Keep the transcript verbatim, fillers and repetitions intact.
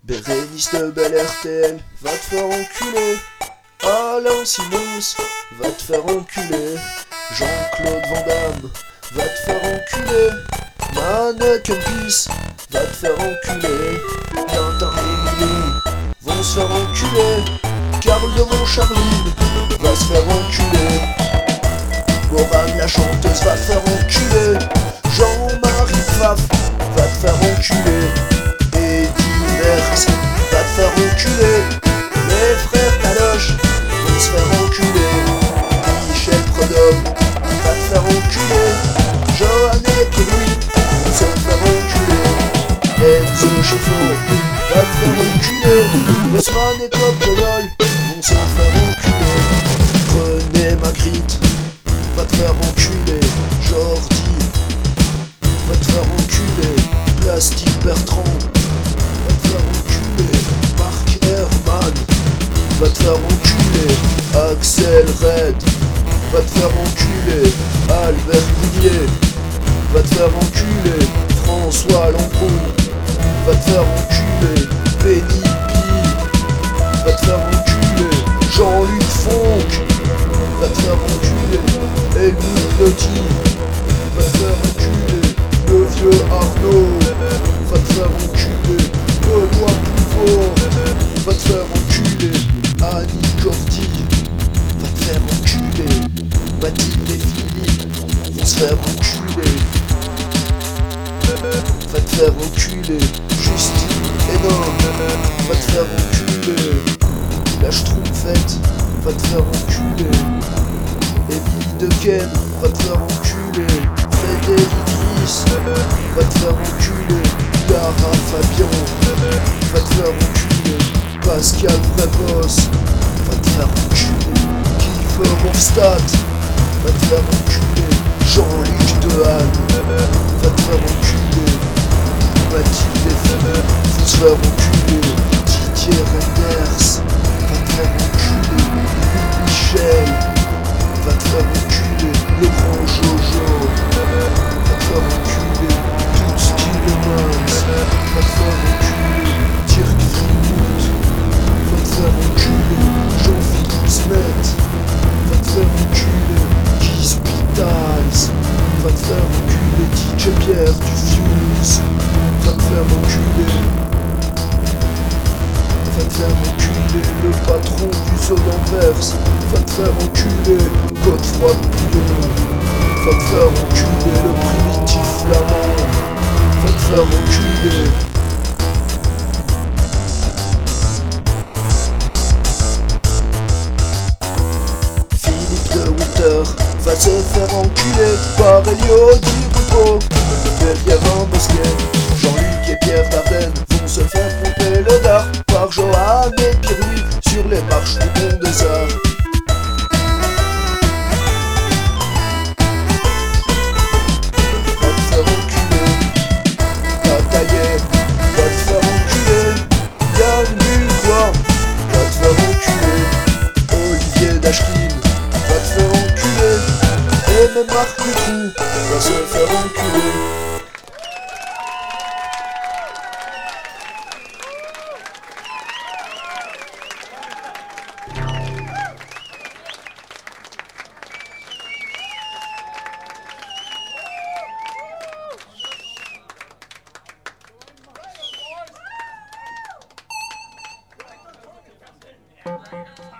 Bérénice de Bel R T L, va te faire enculer. Alain Simons, va te faire enculer. Jean-Claude Van Damme, va te faire enculer. Mannequin Peace, va te faire enculer. Tintin et Milou vont se faire enculer. Carole de Montcharline va se faire enculer. Morane la chanteuse va te faire enculer. Jean-Marie Pfaff va te faire enculer. Eddie Merckx va te faire enculer. Les frères Taloche vont se faire enculer. Michel Prudhomme va te faire enculer. Johan et Pierre-Louis vont se faire enculer. Enzo Chefo va te faire enculer. Osman et Copolol vont se faire enculer. René Magritte va te faire enculer. Jordi va te faire enculer. Plastique Bertrand va te faire enculer. Marc Herman va te faire enculer. Axel Red va te faire enculer. Albert Goudier va te faire enculer. François Lambron va te faire enculer. Benny P va te faire enculer. Jean-Luc Fonck va te faire enculer. Helmut Lotti va te faire enculer. Le vieux Arnaud va te faire enculer. Benoît Pouvot va te faire enculer. Annie Cordy va te faire enculer. Mathilde et Philippe vont se faire enculer. Va te faire enculer. Justine Hénon va te faire enculer. La Schtroumpfette va te faire enculer. Émilie Dequesne va te faire enculer. Frédéric Ries va te faire enculer. Lara Fabian va te faire enculer. Pascal Vrepos va te faire enculer. Kiefer Hofstadt va te faire enculer. Jean-Luc Dehaene va te faire enculer. Mathilde et Philippe vont se faire enculer. Didier Renders va te faire enculer. Louis Michel va te faire enculer. Le grand Jojo va te faire enculer. Toots Tillemans va te faire enculer. Dirk Fribout va te faire enculer. Jean-Philippe Smet va te faire enculer. Keith Petals va te faire enculer. D J Pierre du Fuse va te faire enculer. Va te faire enculer. Le patron du Zone Anvers va te faire enculer. Godefroy Bouillon va te faire enculer. Le primitif flamand va te faire enculer. Philippe de Winter va se faire enculer par Elio Di Rupo. Pierre-Yvan Bosquet, Jean-Luc et Pierre Dardenne vont se faire pomper le dard par Johan et Pierre-Louis sur les marches du Pont des Arts. Va te faire enculer. Bataillé va te faire enculer. Yann Bucois va te faire enculer. Olivier Dachkin va te faire enculer. Et même Marc Dutroux va se faire enculer. Thank you.